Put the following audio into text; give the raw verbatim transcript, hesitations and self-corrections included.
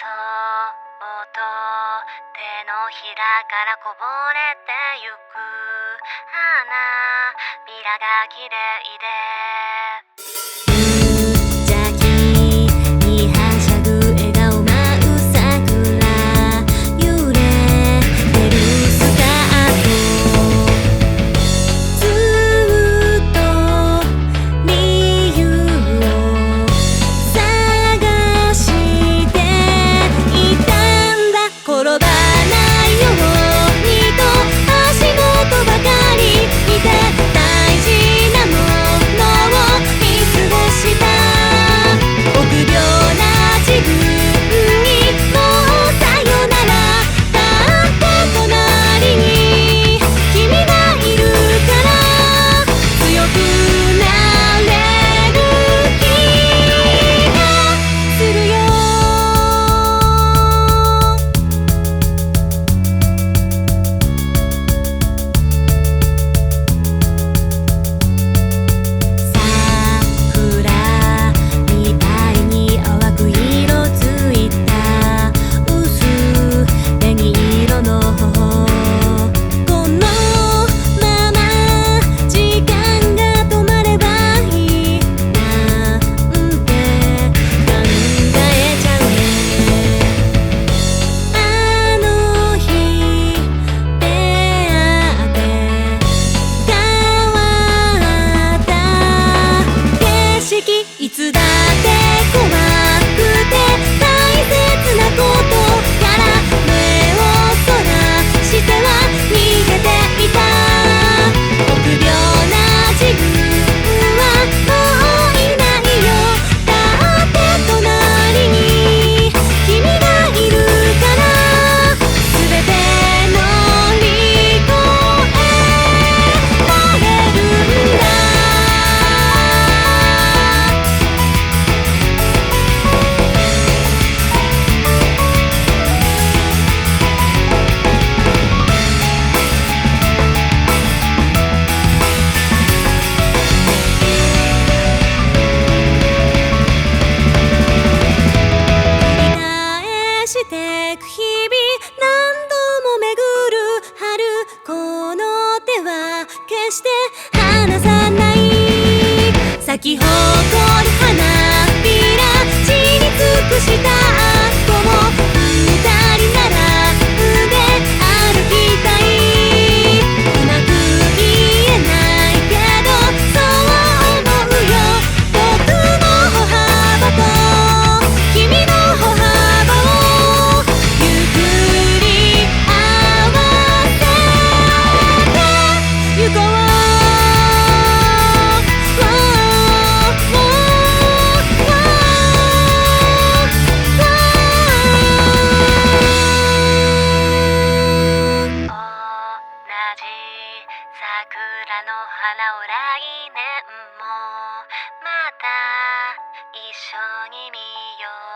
と手のひらからこぼれてゆく花びらが綺麗で無邪気にはしゃぐ笑顔舞う桜揺れてるスカートずっと理由を探していたんだ転ばないようにと足元ばかり見て大事なものを見過ごした臆病な自分にもうさよならだって隣に君がいるから強くなれる気がするよ桜みたいに淡く色づいた薄紅色の頬このまま時間が止まればいいなんて考えちゃうねあの日出会って変わった景色いつだって怖くて大切なことから目をそらしては逃げていた臆病な自分はもういないよだって隣に君がいるから全て乗り越えられるんだ繰り返してく日々何度も巡る春この手は決して離さない咲き誇る花びら散り尽くした後も二人なら腕歩きたいうまく言えないけどそう思うよ僕の歩幅と君の歩幅をゆっくり合わせてゆこう同じ桜の花を来年もまた一緒に見よう